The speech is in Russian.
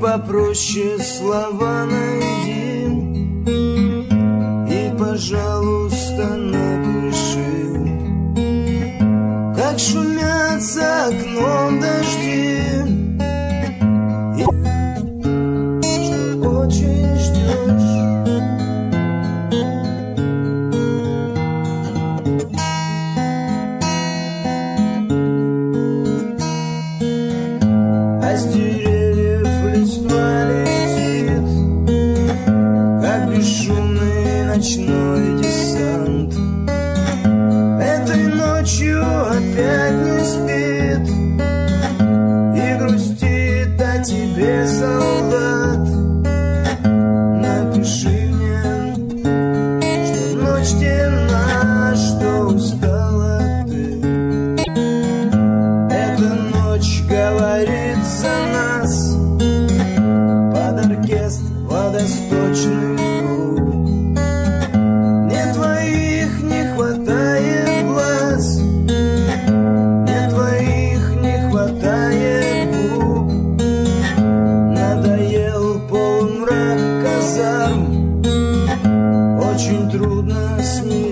попроще слова найди и, пожалуйста, напиши, как шумят за окном дожди, и что очень ждешь. А с деревьев листва летит, как бесшумный ночной десант. Этой ночью опять не спит и грустит о тебе, солдат. Напиши мне, что ночь темна, что устала ты. Эта ночь говорит за нас под оркестр водосточных губ. Мне твоих не хватает глаз, мне твоих не хватает губ. Надоел полумрак казарм, очень трудно с ним